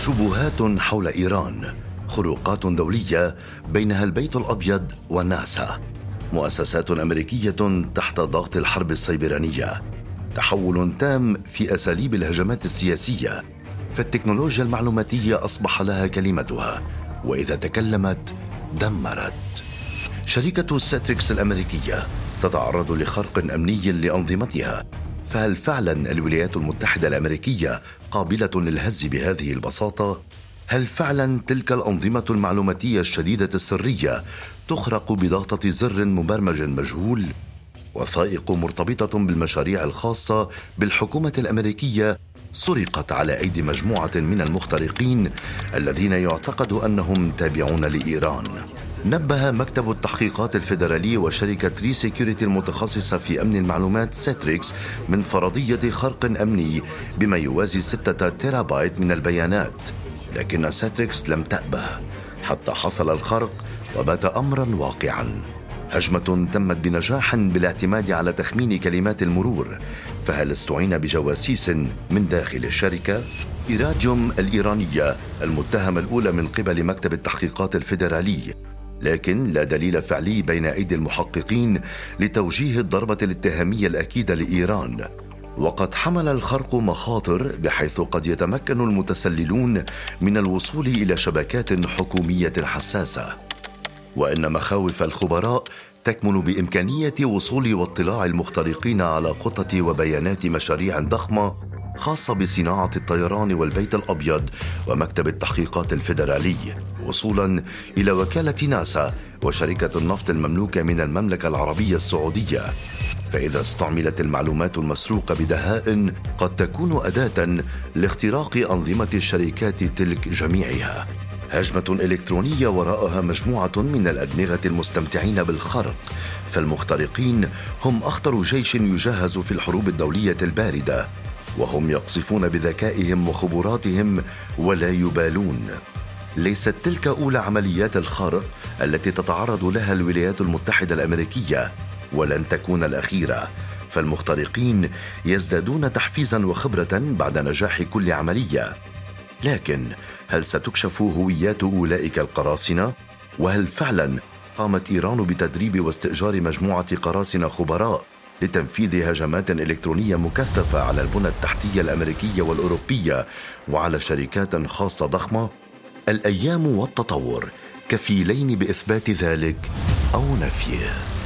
شبهات حول إيران، خروقات دولية بينها البيت الأبيض وناسا، مؤسسات أمريكية تحت ضغط الحرب السيبرانية، تحول تام في أساليب الهجمات السياسية، فالتكنولوجيا المعلوماتية أصبح لها كلمتها، وإذا تكلمت دمرت. شركة ساتريكس الأمريكية تتعرض لخرق أمني لأنظمتها، فهل فعلا الولايات المتحدة الأمريكية قابلة للهز بهذه البساطة؟ هل فعلا تلك الأنظمة المعلوماتية الشديدة السرية تخرق بضغطة زر مبرمج مجهول؟ وثائق مرتبطة بالمشاريع الخاصة بالحكومة الأمريكية سرقت على أيدي مجموعة من المخترقين الذين يعتقد أنهم تابعون لإيران. نبه مكتب التحقيقات الفيدرالي وشركة ري سيكيورتي المتخصصة في أمن المعلومات ساتريكس من فرضية خرق أمني بما يوازي 6 تيرابايت من البيانات، لكن ساتريكس لم تأبه حتى حصل الخرق وبات أمرا واقعا. هجمة تمت بنجاح بالاعتماد على تخمين كلمات المرور، فهل استعين بجواسيس من داخل الشركة؟ إيراديوم الإيرانية المتهمة الأولى من قبل مكتب التحقيقات الفيدرالي، لكن لا دليل فعلي بين أيدي المحققين لتوجيه الضربة الاتهامية الأكيدة لإيران. وقد حمل الخرق مخاطر، بحيث قد يتمكن المتسللون من الوصول إلى شبكات حكومية حساسة، وإن مخاوف الخبراء تكمن بإمكانية وصول واطلاع المخترقين على خطط وبيانات مشاريع ضخمة خاصة بصناعة الطيران والبيت الأبيض ومكتب التحقيقات الفيدرالي، وصولا إلى وكالة ناسا وشركة النفط المملوكة من المملكة العربية السعودية. فإذا استعملت المعلومات المسروقة بدهاء قد تكون أداة لاختراق أنظمة الشركات تلك جميعها. هجمة إلكترونية وراءها مجموعة من الأدمغة المستمتعين بالخرق، فالمخترقين هم أخطر جيش يجهز في الحروب الدولية الباردة، وهم يقصفون بذكائهم وخبراتهم ولا يبالون. ليست تلك أولى عمليات الخارق التي تتعرض لها الولايات المتحدة الأمريكية، ولن تكون الأخيرة، فالمخترقين يزدادون تحفيزا وخبرة بعد نجاح كل عملية. لكن هل ستكشف هويات أولئك القراصنة؟ وهل فعلا قامت إيران بتدريب واستئجار مجموعة قراصنة خبراء لتنفيذ هجمات إلكترونية مكثفة على البنى التحتية الأمريكية والأوروبية وعلى شركات خاصة ضخمة؟ الأيام والتطور كفيلين بإثبات ذلك أو نفيه.